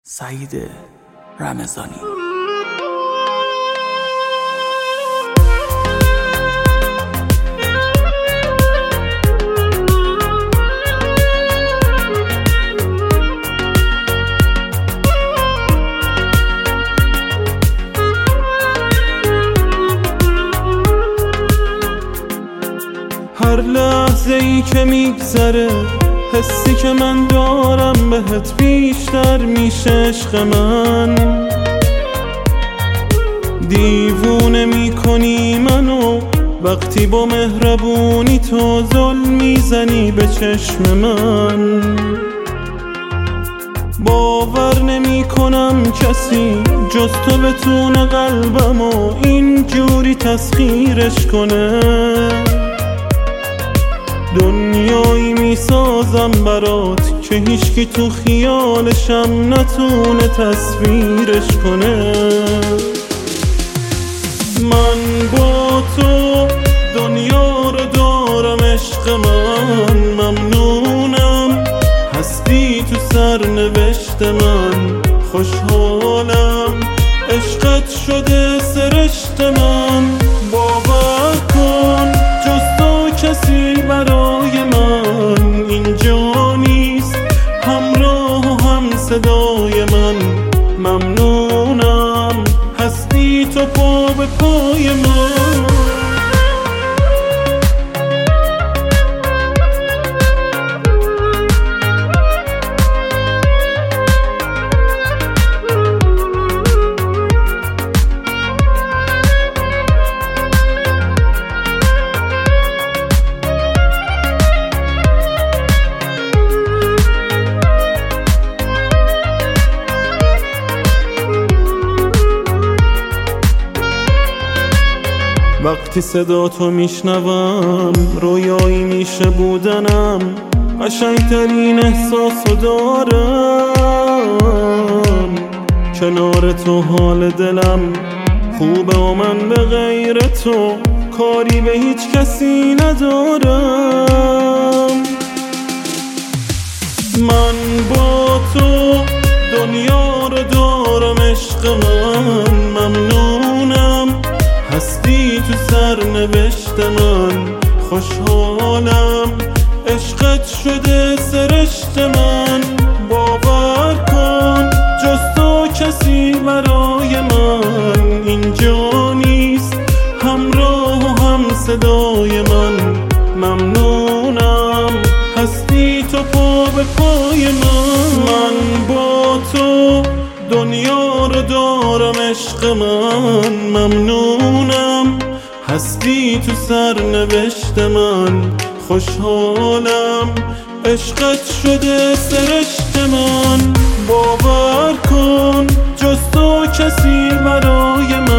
سعید رمضانی. هر لحظه ای که میگذره حسی که من دارم بهت بیشتر میشه عشق من. دیوونه میکنی منو وقتی با مهربونی تو ظلم میزنی به چشم من. باور نمی کنم کسی جز تو بتونه قلبمو اینجوری تسخیرش کنه. دنیایی میسازم برات که هیچکی تو خیالشم نتونه تصویرش کنه. من با تو دنیا رو دارم عشق من، ممنونم هستی تو سرنوشت من. خوشحالم عشقت شده سرشت من. باور کن جز تو کسی برای من اینجا نیست، همراه و هم صدای من. ممنونم هستی تو پا به پای من. وقتی صدا تو میشنوم رویایی میشه بودنم. قشنگترین احساسو دارم کنار تو. حال دلم خوبه و من به غیر تو کاری به هیچ کسی ندارم. من با تو دنیا رو دارم عشق من، ممنونم هستی تو سرنوشت من. خوشحالم عشقت شده سرشت من. باور کن جز تو کسی برای من اینجا نیست، همراه و هم صدای من. ممنونم هستی تو پا به پای من. من با تو دنیا رو دارم عشق من، ممنونم هستی تو سرنوشت من. خوشحالم عشقت شده سرشت من. باور کن جز تو کسی برای من